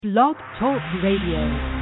Blog Talk Radio.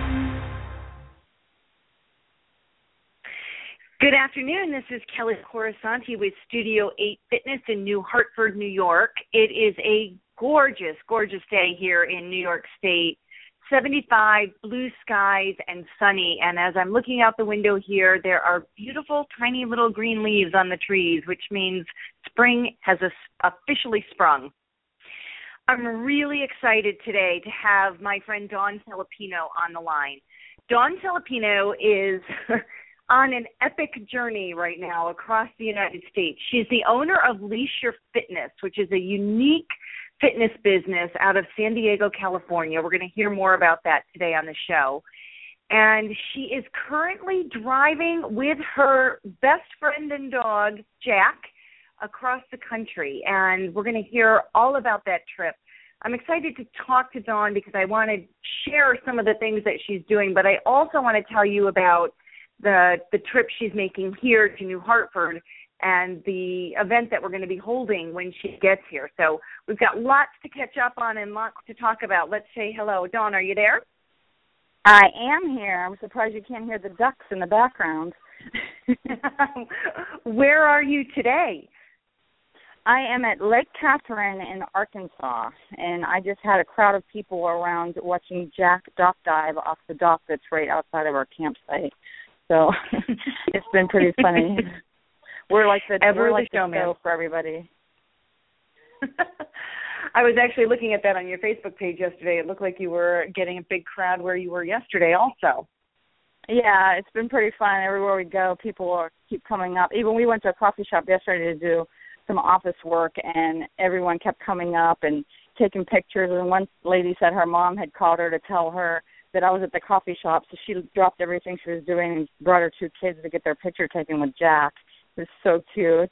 Good afternoon. This is Kelly Corasanti with Studio 8 Fitness in New Hartford, New York. It is a gorgeous, gorgeous day here in New York State. 75, blue skies, and sunny. And as I'm looking out the window here, there are beautiful, tiny little green leaves on the trees, which means spring has officially sprung. I'm really excited today to have my friend Dawn Filipino on the line. Dawn Filipino is on an epic journey right now across the United States. She's the owner of Leisure Fitness, which is a unique fitness business out of San Diego, California. We're going to hear more about that today on the show. And she is currently driving with her best friend and dog, Jack, across the country. And we're going to hear all about that trip. I'm excited to talk to Dawn because I want to share some of the things that she's doing, but I also want to tell you about the trip she's making here to New Hartford and the event that we're going to be holding when she gets here. So we've got lots to catch up on and lots to talk about. Let's say hello. Dawn, are you there? I am here. I'm surprised you can't hear the ducks in the background. Where are you today? I am at Lake Catherine in Arkansas, and I just had a crowd of people around watching Jack dock dive off the dock that's right outside of our campsite. So it's been pretty funny. We're like the show for everybody. I was actually looking at that on your Facebook page yesterday. It looked like you were getting a big crowd where you were yesterday also. Yeah, it's been pretty fun. Everywhere we go, people keep coming up. Even we went to a coffee shop yesterday to do some office work, and everyone kept coming up and taking pictures. And one lady said her mom had called her to tell her that I was at the coffee shop, so she dropped everything she was doing and brought her two kids to get their picture taken with Jack. It was so cute.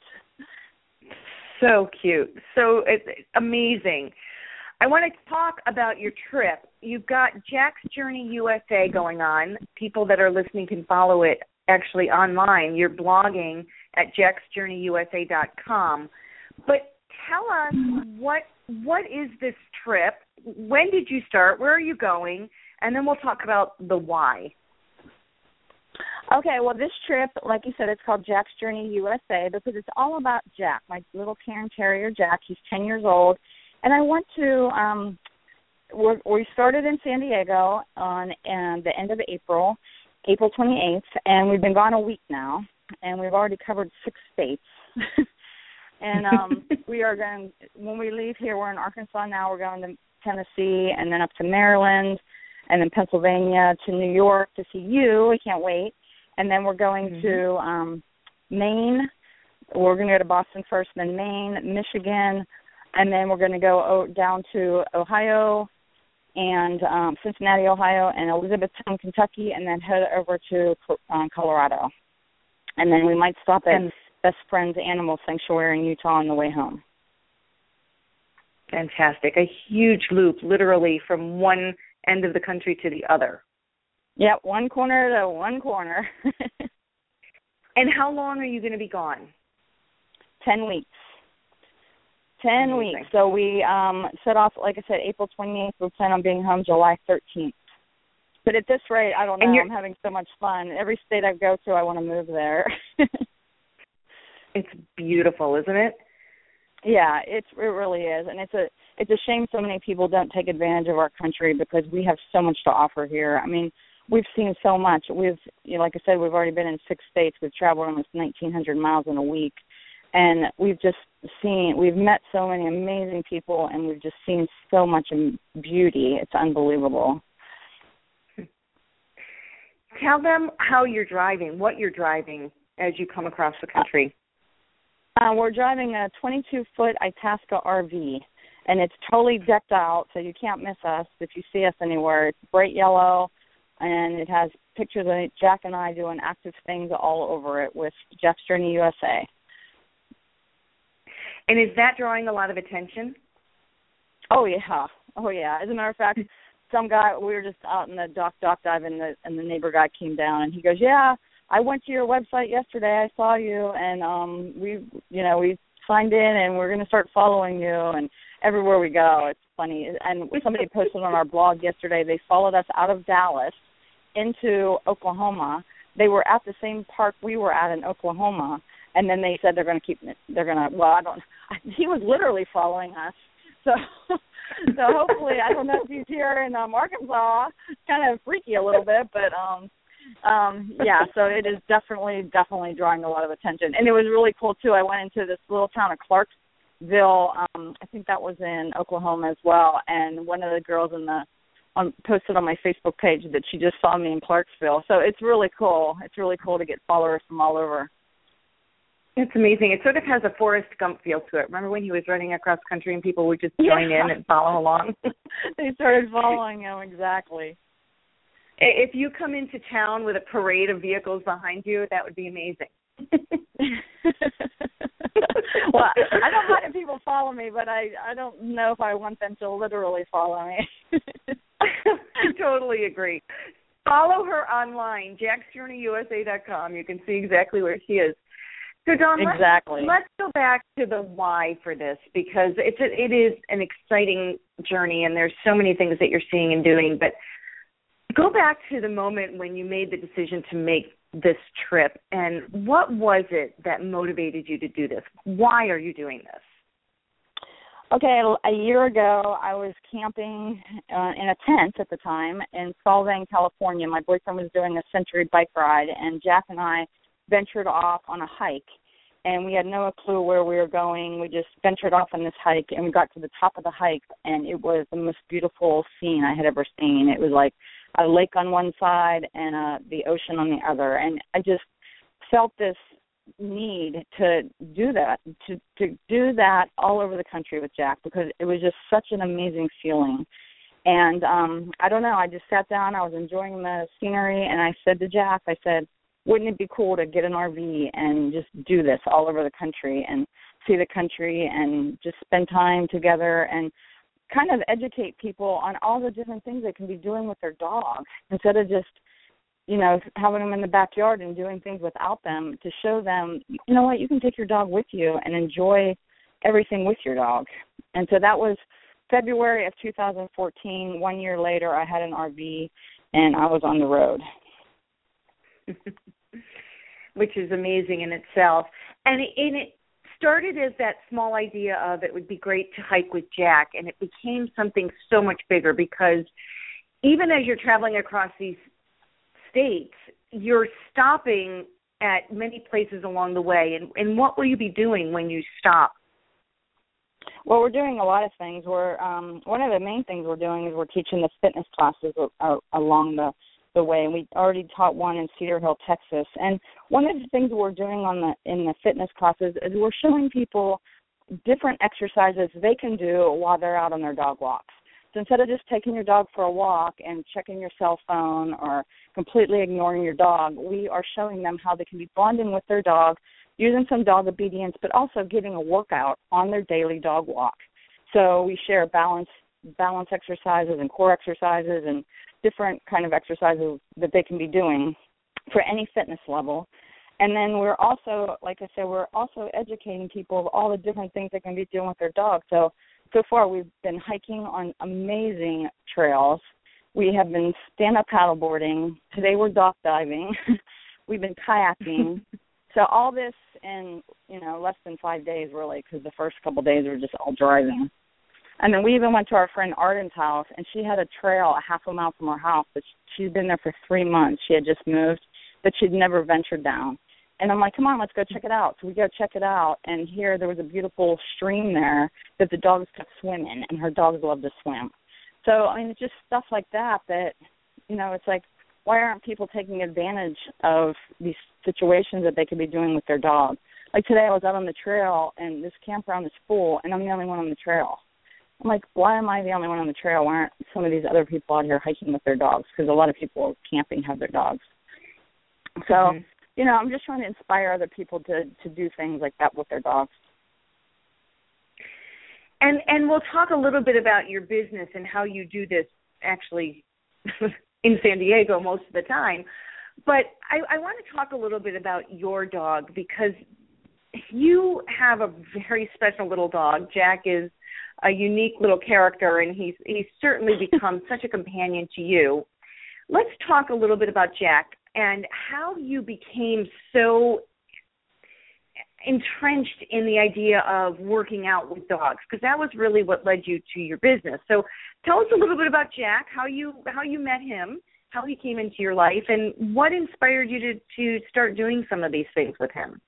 So cute. So it's amazing. I want to talk about your trip. You've got Jack's Journey USA going on. People that are listening can follow it actually online. You're blogging at jacksjourneyyusa.com. But tell us, what is this trip? When did you start? Where are you going? And then we'll talk about the why. Okay, well, this trip, like you said, it's called Jack's Journey USA because it's all about Jack, my little Cairn Terrier Jack. He's 10 years old. And I want to, we started in San Diego on the end of April 28th, and we've been gone a week now, and we've already covered 6 states. And we are going, when we leave here, we're in Arkansas now, we're going to Tennessee and then up to Maryland and then Pennsylvania to New York to see you. I can't wait. And then we're going to Maine. We're going to go to Boston first, then Maine, Michigan, and then we're going to go down to Ohio and Cincinnati, Ohio, and Elizabethtown, Kentucky, and then head over to Colorado. And then we might stop at Best Friends Animal Sanctuary in Utah on the way home. Fantastic. A huge loop, literally from one end of the country to the other. Yep, one corner to one corner. And how long are you going to be gone? 10 weeks. 10 weeks. So we set off, like I said, April 28th. We plan on being home July 13th. But at this rate, I don't know. I'm having so much fun. Every state I go to, I want to move there. It's beautiful, isn't it? Yeah, it really is. And it's a shame so many people don't take advantage of our country because we have so much to offer here. I mean, we've seen so much. Like I said, we've already been in 6 states. We've traveled almost 1,900 miles in a week. And we've met so many amazing people, and we've just seen so much beauty. It's unbelievable. Tell them how you're driving, what you're driving as you come across the country. We're driving a 22-foot Itasca RV, and it's totally decked out, so you can't miss us if you see us anywhere. It's bright yellow, and it has pictures of Jack and I doing active things all over it with Jack's Journey USA. And is that drawing a lot of attention? Oh, yeah. As a matter of fact, some guy, we were just out in the dock dive, and the neighbor guy came down, and he goes, yeah, I went to your website yesterday. I saw you, and we signed in, and we're going to start following you. And everywhere we go, it's funny. And somebody posted on our blog yesterday, they followed us out of Dallas into Oklahoma. They were at the same park we were at in Oklahoma, and then they said he was literally following us. So hopefully, I don't know if he's here in Arkansas, kind of freaky a little bit, but yeah, so it is definitely drawing a lot of attention. And it was really cool, too. I went into this little town of Clarksville, I think that was in Oklahoma as well, and one of the girls posted on my Facebook page that she just saw me in Clarksville. So it's really cool. It's really cool to get followers from all over. It's amazing. It sort of has a Forrest Gump feel to it. Remember when he was running across country and people would just join in and follow along? They started following him, exactly. If you come into town with a parade of vehicles behind you, that would be amazing. Well, I don't mind if people follow me, but I don't know if I want them to literally follow me. I totally agree. Follow her online, jacksjourneyusa.com. You can see exactly where she is. So, Dawn, let's go back to the why for this, because it is an exciting journey, and there's so many things that you're seeing and doing. But go back to the moment when you made the decision to make this trip, and what was it that motivated you to do this? Why are you doing this? Okay, a year ago, I was camping in a tent at the time in Solvang, California. My boyfriend was doing a Century bike ride, and Jack and I ventured off on a hike, and we had no clue where we were going. We just ventured off on this hike, and we got to the top of the hike, and it was the most beautiful scene I had ever seen. It was like a lake on one side and the ocean on the other, and I just felt this need to do that, to do that all over the country with Jack, because it was just such an amazing feeling. And I don't know, I just sat down, I was enjoying the scenery, and I said to Jack, I said, wouldn't it be cool to get an RV and just do this all over the country and see the country and just spend time together and kind of educate people on all the different things they can be doing with their dog, instead of just, having them in the backyard and doing things without them, to show them, you know what, you can take your dog with you and enjoy everything with your dog. And so that was February of 2014. 1 year later, I had an RV and I was on the road. Which is amazing in itself. And it started as that small idea of it would be great to hike with Jack, and it became something so much bigger, because even as you're traveling across these states, you're stopping at many places along the way. And what will you be doing when you stop? Well, we're doing a lot of things. We're one of the main things we're doing is we're teaching the fitness classes along the way, and we already taught one in Cedar Hill, Texas. And one of the things we're doing in the fitness classes is we're showing people different exercises they can do while they're out on their dog walks. So instead of just taking your dog for a walk and checking your cell phone or completely ignoring your dog, we are showing them how they can be bonding with their dog, using some dog obedience, but also getting a workout on their daily dog walk. So we share balance exercises and core exercises and different kind of exercises that they can be doing for any fitness level. And then we're also, like I said, we're also educating people of all the different things they can be doing with their dog. So far we've been hiking on amazing trails. We have been stand-up paddleboarding. Today we're dock diving. We've been kayaking. So all this in, less than 5 days, really, because the first couple of days were just all driving. And then we even went to our friend Arden's house, and she had a trail a half a mile from our house, but she'd been there for 3 months. She had just moved, but she'd never ventured down. And I'm like, come on, let's go check it out. So we go check it out, and here there was a beautiful stream there that the dogs could swim in, and her dogs love to swim. So, it's just stuff like that, it's like, why aren't people taking advantage of these situations that they could be doing with their dog? Like today I was out on the trail, and this campground is full, and I'm the only one on the trail. I'm like, why am I the only one on the trail? Why aren't some of these other people out here hiking with their dogs? Because a lot of people camping have their dogs. So, I'm just trying to inspire other people to do things like that with their dogs. And we'll talk a little bit about your business and how you do this actually in San Diego most of the time. But I want to talk a little bit about your dog, because you have a very special little dog. Jack is a unique little character, and he's certainly become such a companion to you. Let's talk a little bit about Jack and how you became so entrenched in the idea of working out with dogs, because that was really what led you to your business. So tell us a little bit about Jack, how you met him, how he came into your life, and what inspired you to start doing some of these things with him.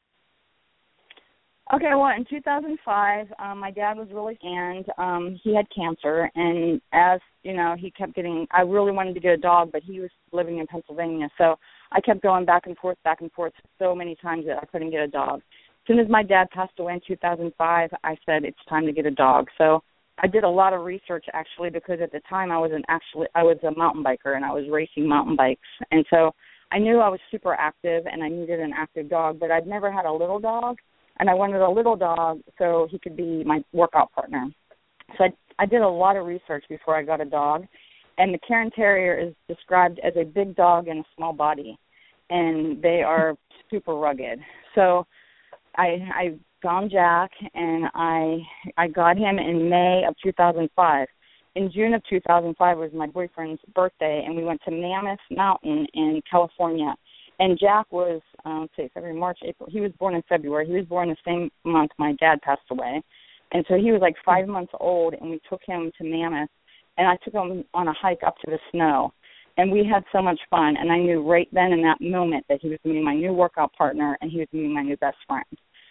Okay, well, in 2005, my dad was really, and he had cancer, and as, you know, he kept getting, I really wanted to get a dog, but he was living in Pennsylvania, so I kept going back and forth so many times that I couldn't get a dog. As soon as my dad passed away in 2005, I said, it's time to get a dog. So I did a lot of research, actually, because at the time I was a mountain biker, and I was racing mountain bikes, and so I knew I was super active, and I needed an active dog, but I'd never had a little dog. And I wanted a little dog so he could be my workout partner. So I did a lot of research before I got a dog. And the Cairn Terrier is described as a big dog in a small body. And they are super rugged. So I found Jack, and I got him in May of 2005. In June of 2005 was my boyfriend's birthday, and we went to Mammoth Mountain in California. And Jack was, February, March, April. He was born in February. He was born the same month my dad passed away. And so he was like 5 months old, and we took him to Mammoth, and I took him on a hike up to the snow. And we had so much fun, and I knew right then in that moment that he was going to be my new workout partner, and he was going to be my new best friend.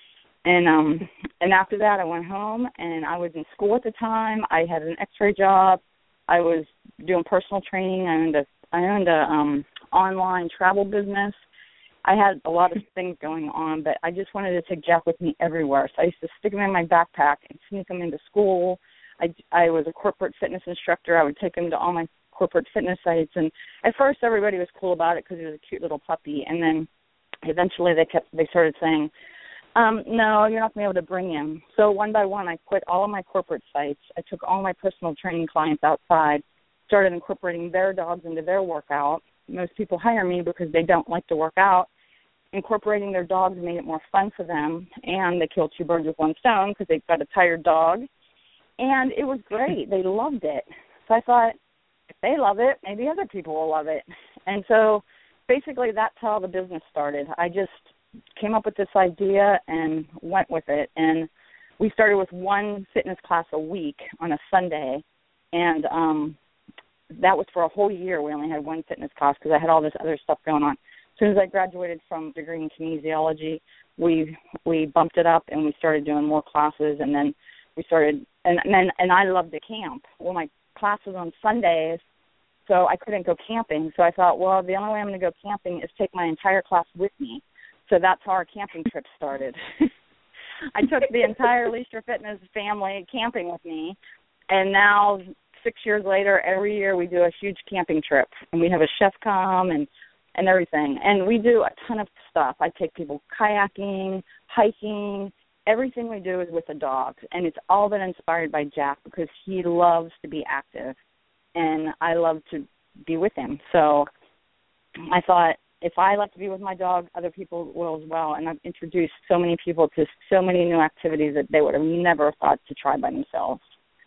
And after that, I went home, and I was in school at the time. I had an X-ray job. I was doing personal training. I owned a online travel business. I had a lot of things going on, but I just wanted to take Jack with me everywhere. So I used to stick him in my backpack and sneak him into school. I was a corporate fitness instructor. I would take him to all my corporate fitness sites. And at first, everybody was cool about it because he was a cute little puppy. And then eventually they started saying, no, you're not going to be able to bring him. So one by one, I quit all of my corporate sites. I took all my personal training clients outside, started incorporating their dogs into their workout. Most people hire me because they don't like to work out. Incorporating their dogs made it more fun for them, and they killed two birds with one stone because they've got a tired dog. And it was great. They loved it. So I thought, if they love it, maybe other people will love it. And so basically that's how the business started. I just came up with this idea and went with it. And we started with one fitness class a week on a Sunday, and that was for a whole year. We only had one fitness class because I had all this other stuff going on. As soon as I graduated from a degree in kinesiology, we bumped it up and we started doing more classes, and then we started and I loved to camp. Well, my class was on Sundays, so I couldn't go camping. So I thought, well, the only way I'm going to go camping is take my entire class with me. So that's how our camping trip started. I took the entire Leisure Fitness family camping with me, and now 6 years later, every year we do a huge camping trip, and we have a chef come and everything. And we do a ton of stuff. I take people kayaking, hiking. Everything we do is with a dog, and it's all been inspired by Jack because he loves to be active, and I love to be with him. So I thought, if I love to be with my dog, other people will as well. And I've introduced so many people to so many new activities that they would have never thought to try by themselves.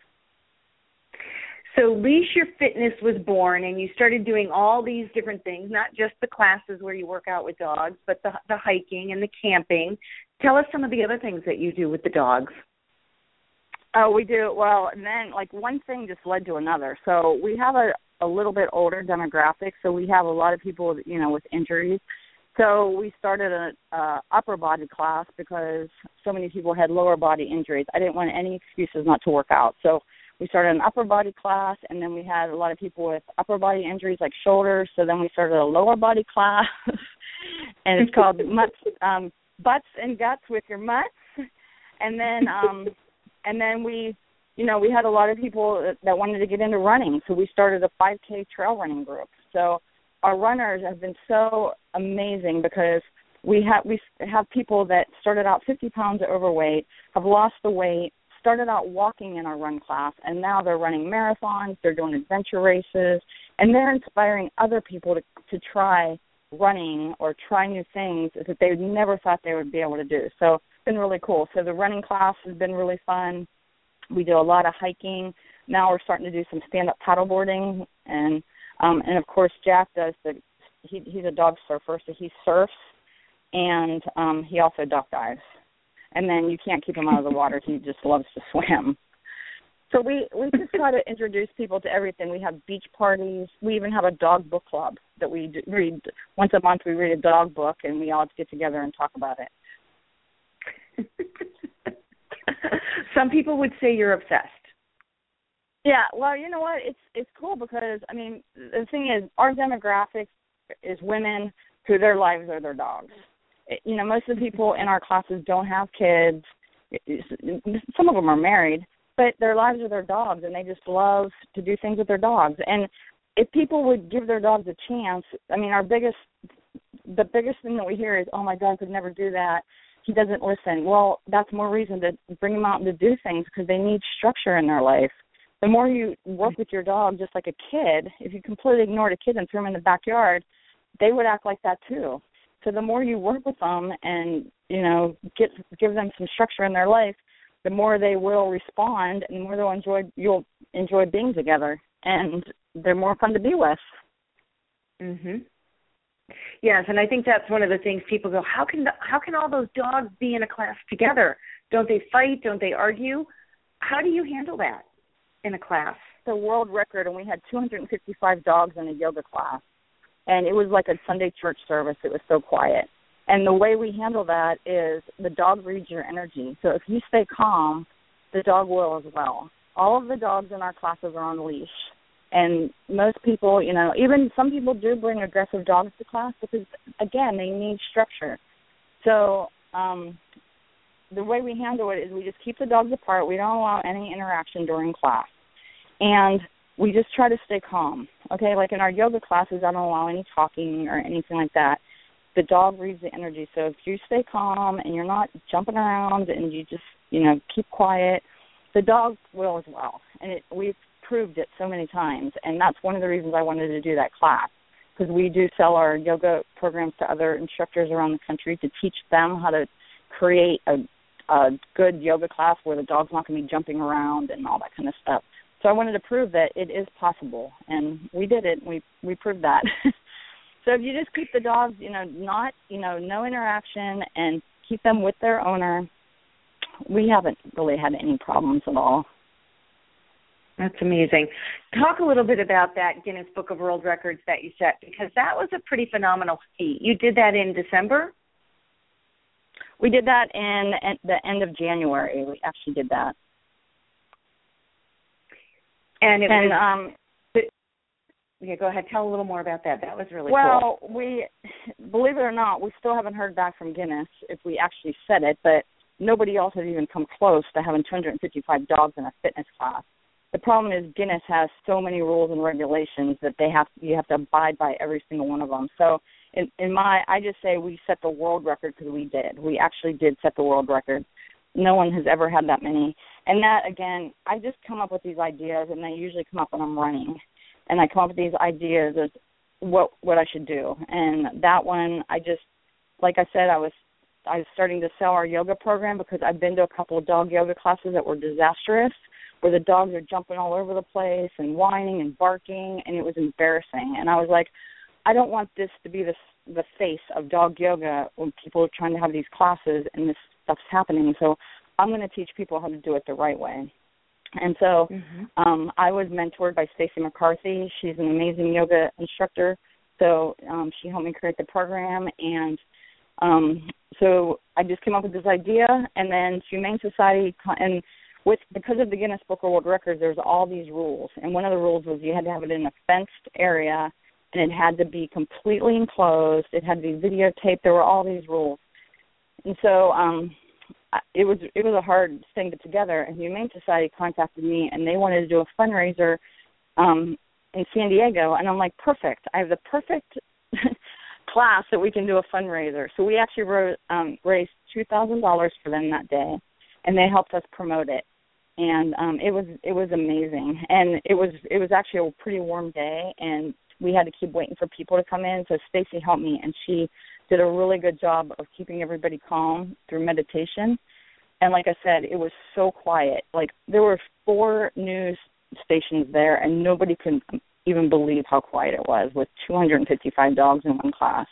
So Leisure Fitness was born, and you started doing all these different things, not just the classes where you work out with dogs, but the hiking and the camping. Tell us some of the other things that you do with the dogs. Oh, we do. Well, and then, one thing just led to another. So we have a little bit older demographic, so we have a lot of people, with injuries. So we started a upper body class because so many people had lower body injuries. I didn't want any excuses not to work out. So we started an upper body class, and then we had a lot of people with upper body injuries like shoulders, so then we started a lower body class, and it's called Butts and Guts with Your Mutts. And then we had a lot of people that wanted to get into running, so we started a 5K trail running group. So our runners have been so amazing because we have people that started out 50 pounds overweight, have lost the weight, started out walking in our run class, and now they're running marathons, they're doing adventure races, and they're inspiring other people to try running or try new things that they never thought they would be able to do. So it's been really cool. So the running class has been really fun. We do a lot of hiking. Now we're starting to do some stand-up paddleboarding, and of course Jack does he's a dog surfer, so he surfs, and he also duck dives. And then you can't keep him out of the water. He just loves to swim. So we just try to introduce people to everything. We have beach parties. We even have a dog book club that we read. Once a month we read a dog book, and we all get together and talk about it. Some people would say you're obsessed. Yeah, well, you know what? It's cool because, I mean, the thing is, our demographic is women who their lives are their dogs. Most of the people in our classes don't have kids. Some of them are married, but their lives are their dogs, and they just love to do things with their dogs. And if people would give their dogs a chance, I mean, the biggest thing that we hear is, oh, my dog could never do that. He doesn't listen. Well, that's more reason to bring them out and to do things because they need structure in their life. The more you work with your dog, just like a kid, if you completely ignored a kid and threw him in the backyard, they would act like that too. So the more you work with them and, give them some structure in their life, the more they will respond and the more you'll enjoy being together, and they're more fun to be with. Mhm. Yes, and I think that's one of the things people go, how can all those dogs be in a class together? Don't they fight? Don't they argue? How do you handle that in a class? The world record, and we had 255 dogs in a yoga class, and it was like a Sunday church service. It was so quiet. And the way we handle that is the dog reads your energy. So if you stay calm, the dog will as well. All of the dogs in our classes are on leash. And most people, even some people do bring aggressive dogs to class because, again, they need structure. So the way we handle it is we just keep the dogs apart. We don't allow any interaction during class. And we just try to stay calm. Okay, like in our yoga classes, I don't allow any talking or anything like that. The dog reads the energy. So if you stay calm and you're not jumping around and you just, keep quiet, the dog will as well. And we've proved it so many times. And that's one of the reasons I wanted to do that class, because we do sell our yoga programs to other instructors around the country to teach them how to create a good yoga class where the dog's not going to be jumping around and all that kind of stuff. So I wanted to prove that it is possible, and we did it. We proved that. So if you just keep the dogs, no interaction, and keep them with their owner, we haven't really had any problems at all. That's amazing. Talk a little bit about that Guinness Book of World Records that you set, because that was a pretty phenomenal feat. You did that in December? We did that in the end of January. We actually did that. And yeah, go ahead. Tell a little more about that. That was really cool. Well, we, believe it or not, we still haven't heard back from Guinness if we actually said it, but nobody else has even come close to having 255 dogs in a fitness class. The problem is Guinness has so many rules and regulations that you have to abide by every single one of them. So I just say we set the world record because we did. We actually did set the world record. No one has ever had that many. And that, again, I just come up with these ideas, and they usually come up when I'm running. And I come up with these ideas of what I should do. And that one, like I said, I was starting to sell our yoga program because I've been to a couple of dog yoga classes that were disastrous, where the dogs are jumping all over the place and whining and barking, and it was embarrassing. And I was like, I don't want this to be the face of dog yoga when people are trying to have these classes and this stuff's happening. So I'm going to teach people how to do it the right way. And so I was mentored by Stacey McCarthy. She's an amazing yoga instructor. So she helped me create the program. And so I just came up with this idea. And then Humane Society, and because of the Guinness Book of World Records, there's all these rules. And one of the rules was you had to have it in a fenced area, and it had to be completely enclosed. It had to be videotaped. There were all these rules. And so it was a hard thing to put together. And Humane Society contacted me, and they wanted to do a fundraiser in San Diego. And I'm like, perfect. I have the perfect class that we can do a fundraiser. So we actually raised $2,000 for them that day, and they helped us promote it. And it was amazing. And it was actually a pretty warm day, and we had to keep waiting for people to come in. So Stacy helped me, and she did a really good job of keeping everybody calm through meditation. And like I said, it was so quiet. Like, there were 4 news stations there, and nobody could even believe how quiet it was with 255 dogs in one class.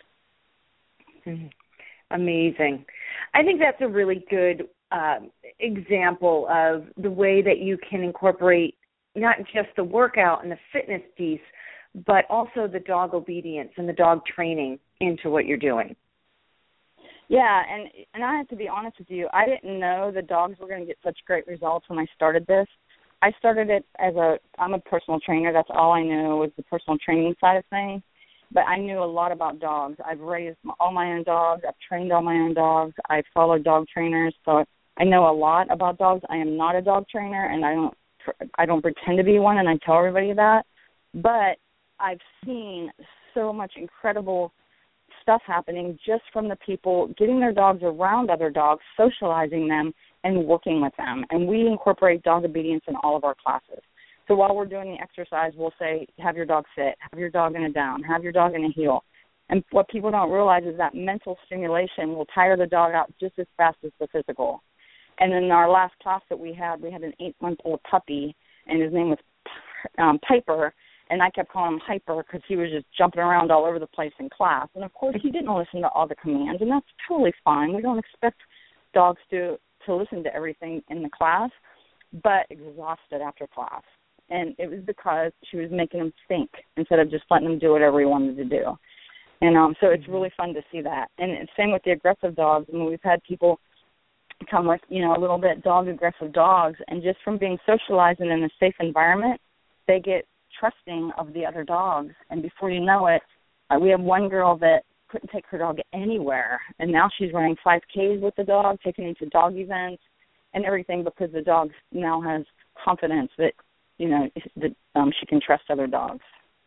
Amazing. I think that's a really good example of the way that you can incorporate not just the workout and the fitness piece, but also the dog obedience and the dog training into what you're doing. Yeah, and I have to be honest with you, I didn't know the dogs were going to get such great results when I started this. I started it I'm a personal trainer. That's all I knew was the personal training side of things. But I knew a lot about dogs. I've raised all my own dogs. I've trained all my own dogs. I follow dog trainers. So I know a lot about dogs. I am not a dog trainer, and I don't pretend to be one, and I tell everybody that. But I've seen so much incredible stuff happening just from the people getting their dogs around other dogs, socializing them, and working with them. And we incorporate dog obedience in all of our classes. So while we're doing the exercise, we'll say, have your dog sit, have your dog in a down, have your dog in a heel. And what people don't realize is that mental stimulation will tire the dog out just as fast as the physical. And in our last class that we had an 8-month-old puppy, and his name was Piper, and I kept calling him Hyper because he was just jumping around all over the place in class. And, of course, he didn't listen to all the commands, and that's totally fine. We don't expect dogs to listen to everything in the class, but exhausted after class. And it was because she was making him think instead of just letting him do whatever he wanted to do. And so it's really fun to see that. And same with the aggressive dogs. I mean, we've had people come with, a little bit dog-aggressive dogs, and just from being socialized and in a safe environment, they get trusting of the other dogs. And before you know it, we have one girl that couldn't take her dog anywhere, and now she's running 5Ks with the dog, taking him to dog events and everything because the dog now has confidence that, she can trust other dogs.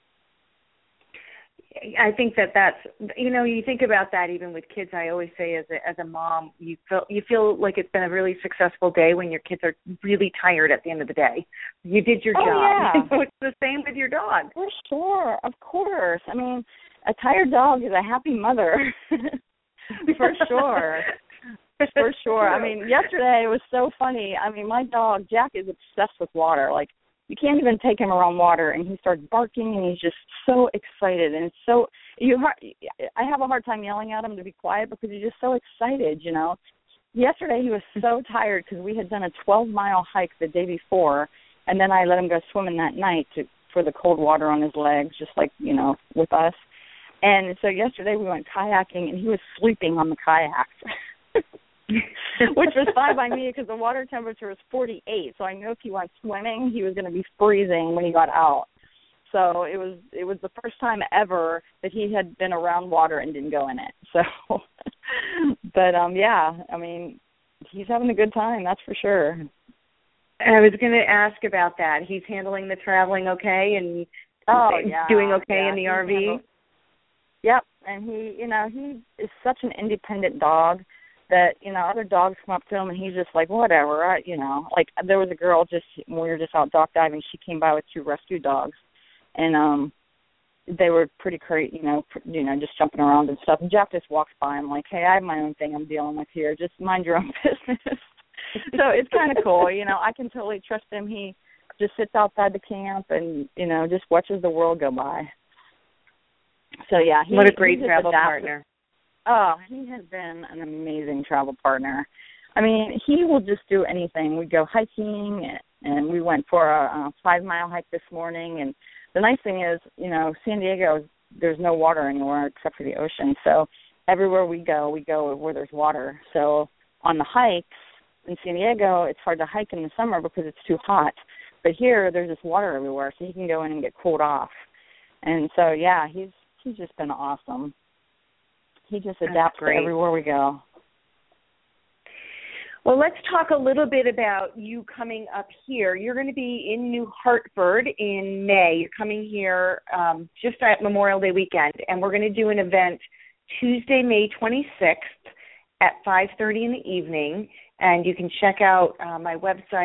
I think that's, you think about that even with kids. I always say as a mom, you feel like it's been a really successful day when your kids are really tired at the end of the day. You did your job. Yeah. It's the same with your dog. For sure, of course. I mean, a tired dog is a happy mother. For sure. For sure. I mean, yesterday it was so funny. I mean, my dog, Jack, is obsessed with water. Like, you can't even take him around water, and he starts barking, and he's just so excited. And it's so I have a hard time yelling at him to be quiet because he's just so excited, Yesterday he was so tired because we had done a 12-mile hike the day before, and then I let him go swimming that night for the cold water on his legs, just like, with us. And so yesterday we went kayaking, and he was sleeping on the kayak. Which was fine by me because the water temperature was 48, so I knew if he went swimming, he was going to be freezing when he got out. So it was the first time ever that he had been around water and didn't go in it. So, but yeah, I mean, he's having a good time, that's for sure. I was going to ask about that. He's handling the traveling okay and doing okay in the RV? Yep, and he is such an independent dog that, other dogs come up to him and he's just like, whatever, like there was a girl when we were just out dock diving, she came by with 2 rescue dogs, and they were pretty crazy, just jumping around and stuff, and Jack just walks by. I'm like, hey, I have my own thing I'm dealing with here, just mind your own business. So it's kind of cool, I can totally trust him. He just sits outside the camp and, just watches the world go by. So yeah, what a great travel partner. Oh, he has been an amazing travel partner. I mean, he will just do anything. We go hiking, and we went for a 5-mile hike this morning. And the nice thing is, San Diego, there's no water anywhere except for the ocean. So everywhere we go where there's water. So on the hikes in San Diego, it's hard to hike in the summer because it's too hot. But here, there's just water everywhere, so he can go in and get cooled off. And so, yeah, he's just been awesome. He just adapts to everywhere we go. Well, let's talk a little bit about you coming up here. You're going to be in New Hartford in May. You're coming here just at Memorial Day weekend, and we're going to do an event Tuesday, May 26th at 5:30 in the evening. And you can check out my website,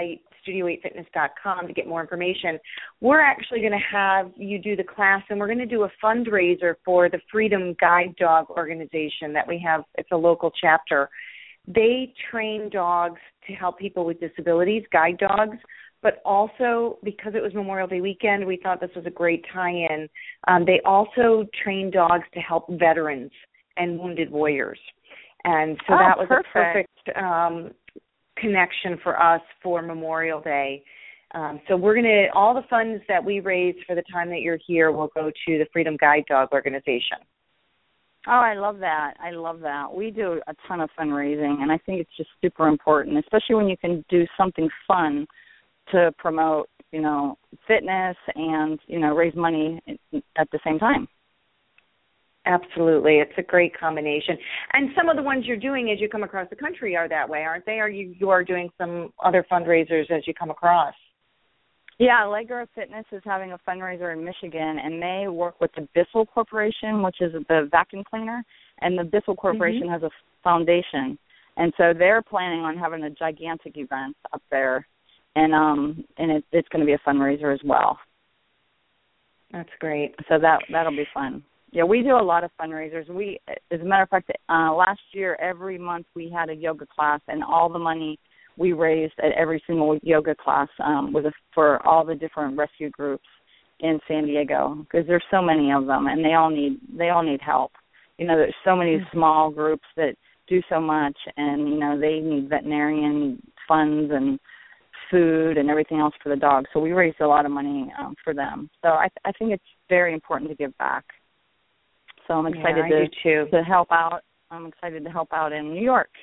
studio8fitness.com to get more information. We're actually going to have you do the class, and we're going to do a fundraiser for the Freedom Guide Dog organization that we have. It's a local chapter. They train dogs to help people with disabilities, guide dogs, but also because it was Memorial Day weekend, we thought this was a great tie-in. They also train dogs to help veterans and wounded warriors. And so that was a perfect connection for us for Memorial Day. So we're going to, all the funds that we raise for the time that you're here will go to the Freedom Guide Dog organization. Oh, I love that. I love that. We do a ton of fundraising, and I think it's just super important, especially when you can do something fun to promote, fitness and, raise money at the same time. Absolutely. It's a great combination. And some of the ones you're doing as you come across the country are that way, aren't they? Or you are doing some other fundraisers as you come across? Yeah, Allegro Fitness is having a fundraiser in Michigan, and they work with the Bissell Corporation, which is the vacuum cleaner, and the Bissell Corporation has a foundation. And so they're planning on having a gigantic event up there. And it's going to be a fundraiser as well. That's great. So that'll be fun. Yeah, we do a lot of fundraisers. We, as a matter of fact, last year every month we had a yoga class, and all the money we raised at every single yoga class was for all the different rescue groups in San Diego, because there's so many of them, and they all need help. There's so many small groups that do so much, and they need veterinarian funds and food and everything else for the dogs. So we raised a lot of money for them. So I think it's very important to give back. So I'm excited to help out. I'm excited to help out in New York.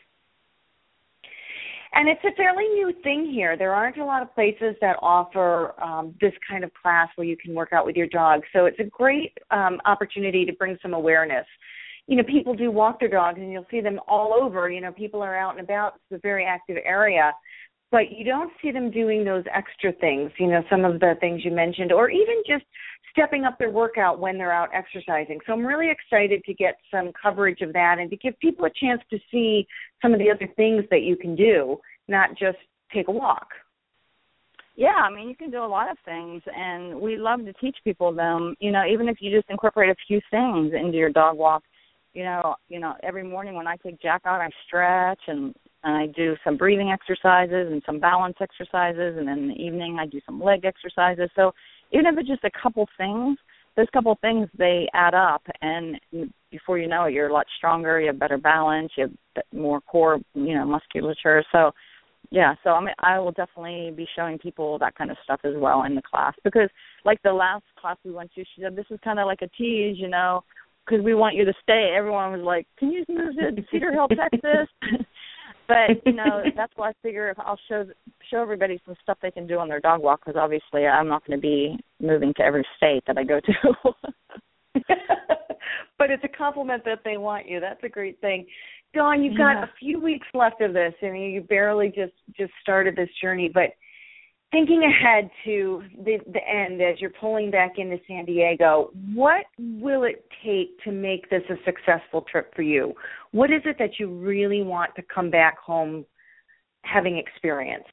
And it's a fairly new thing here. There aren't a lot of places that offer this kind of class where you can work out with your dog. So it's a great opportunity to bring some awareness. People do walk their dogs, and you'll see them all over. People are out and about. It's a very active area. But you don't see them doing those extra things, some of the things you mentioned, or even just stepping up their workout when they're out exercising. So I'm really excited to get some coverage of that and to give people a chance to see some of the other things that you can do, not just take a walk. Yeah, you can do a lot of things, and we love to teach people them, even if you just incorporate a few things into your dog walk. Every morning when I take Jack out, I stretch and I do some breathing exercises and some balance exercises, and then in the evening I do some leg exercises. So even if it's just a couple things, those couple things, they add up, and before you know it, you're a lot stronger, you have better balance, you have more core, musculature. So, yeah, so I will definitely be showing people that kind of stuff as well in the class, because like the last class we went to, she said, this is kind of like a tease, because we want you to stay. Everyone was like, can you move to Cedar Hill, Texas? But, that's why I figure if I'll show everybody some stuff they can do on their dog walk, because obviously I'm not going to be moving to every state that I go to. But it's a compliment that they want you. That's a great thing. Dawn, you've got a few weeks left of this. You barely just started this journey. But thinking ahead to the end, as you're pulling back into San Diego, what will it take to make this a successful trip for you? What is it that you really want to come back home having experienced?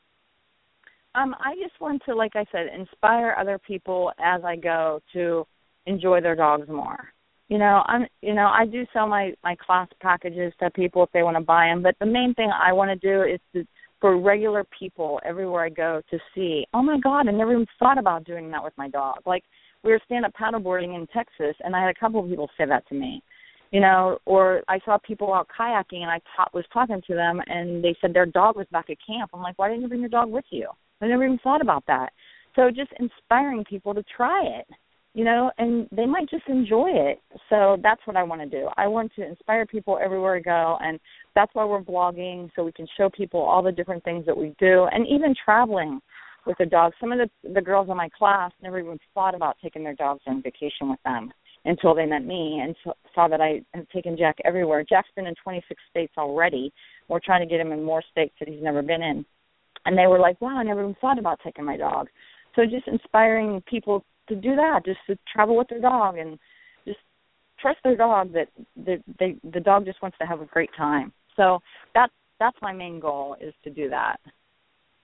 I just want to, like I said, inspire other people as I go to enjoy their dogs more. I do sell my class packages to people if they want to buy them, but the main thing I want to do is for regular people everywhere I go to see, oh, my God, I never even thought about doing that with my dog. Like, we were stand-up paddleboarding in Texas, and I had a couple of people say that to me, or I saw people out kayaking, and I was talking to them, and they said their dog was back at camp. I'm like, why didn't you bring your dog with you? I never even thought about that. So just inspiring people to try it, and they might just enjoy it. So that's what I want to do. I want to inspire people everywhere I go, and that's why we're blogging, so we can show people all the different things that we do, and even traveling with the dogs. Some of the girls in my class never even thought about taking their dogs on vacation with them until they met me and saw that I have taken Jack everywhere. Jack's been in 26 states already. We're trying to get him in more states that he's never been in. And they were like, wow, I never even thought about taking my dog. So just inspiring people to do that, just to travel with their dog and just trust their dog that the dog just wants to have a great time. So that's my main goal, is to do that.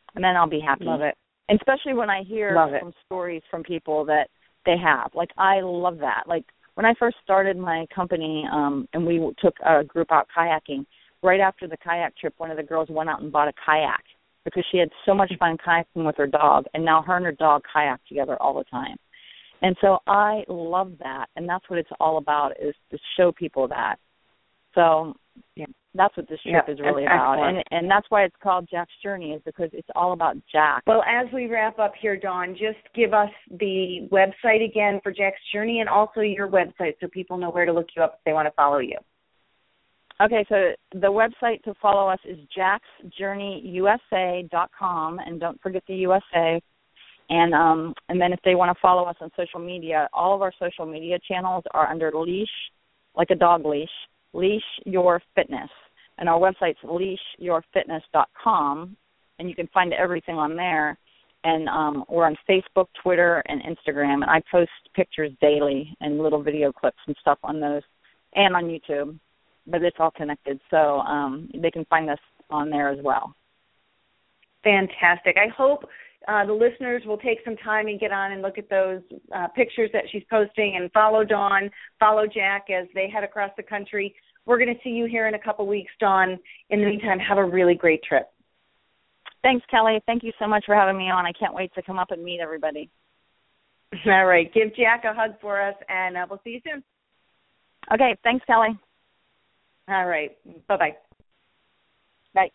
and then I'll be happy. Love it. And especially when I hear some stories from people that they have. Like, I love that. Like, when I first started my company and we took a group out kayaking, right after the kayak trip, one of the girls went out and bought a kayak because she had so much fun kayaking with her dog, and now her and her dog kayak together all the time. And so I love that, and that's what it's all about, is to show people that. So that's what this trip is really about. And that's why it's called Jack's Journey, is because it's all about Jack. Well, as we wrap up here, Dawn, just give us the website again for Jack's Journey and also your website so people know where to look you up if they want to follow you. Okay, so the website to follow us is jacksjourneyyusa.com, and don't forget the USA. And then if they want to follow us on social media, all of our social media channels are under Leash, like a dog leash, Leash Your Fitness. And our website's leashyourfitness.com, and you can find everything on there. And we're on Facebook, Twitter, and Instagram. And I post pictures daily and little video clips and stuff on those, and on YouTube. But it's all connected, so they can find us on there as well. Fantastic. I hope the listeners will take some time and get on and look at those pictures that she's posting, and follow Dawn, follow Jack as they head across the country. We're going to see you here in a couple weeks, Dawn. In the meantime, have a really great trip. Thanks, Kelly. Thank you so much for having me on. I can't wait to come up and meet everybody. All right. Give Jack a hug for us, and we'll see you soon. Okay. Thanks, Kelly. All right. Bye-bye. Bye.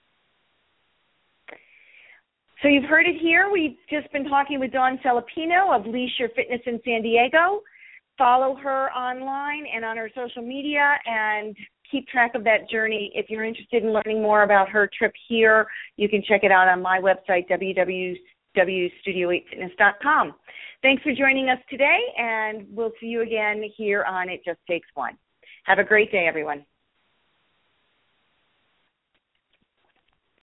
So you've heard it here. We've just been talking with Dawn Celapino of Leash Your Fitness in San Diego. Follow her online and on her social media and keep track of that journey. If you're interested in learning more about her trip here, you can check it out on my website, www.studio8fitness.com. Thanks for joining us today, and we'll see you again here on It Just Takes One. Have a great day, everyone.